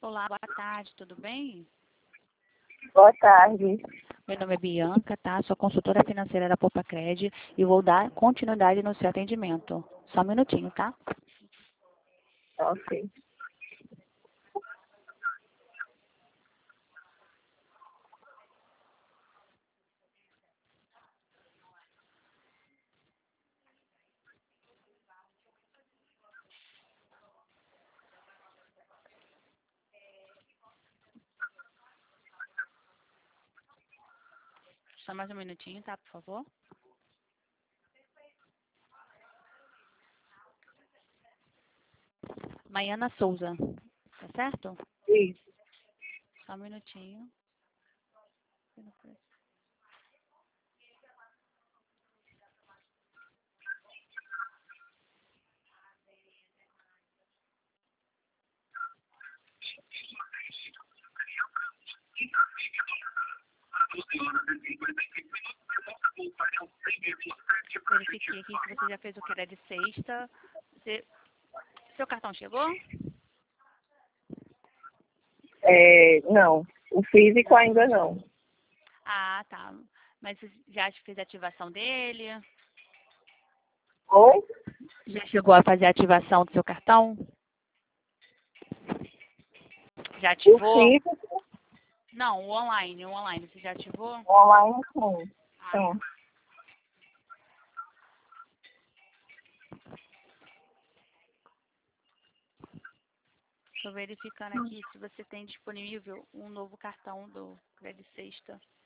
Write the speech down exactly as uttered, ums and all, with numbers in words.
Olá, boa tarde, tudo bem? Boa tarde. Meu nome é Bianca, tá? Sou consultora financeira da Poupa-Cred e vou dar continuidade no seu atendimento. Só um minutinho, tá? Ok. Só mais um minutinho, tá? Por favor. Maiana Souza, tá certo? Isso. Só um minutinho. Verifiquei aqui que você já fez o que era de sexta. Você... Seu cartão chegou? É, não, o físico ainda não. Ah, tá. Mas você já fez a ativação dele? Oi? Já chegou a fazer a ativação do seu cartão? Já O ativou? físico Não, o online, o online. Você já ativou? online, sim. Ah, tá. Sim. Estou verificando aqui se você tem disponível um novo cartão do Credit Sexta.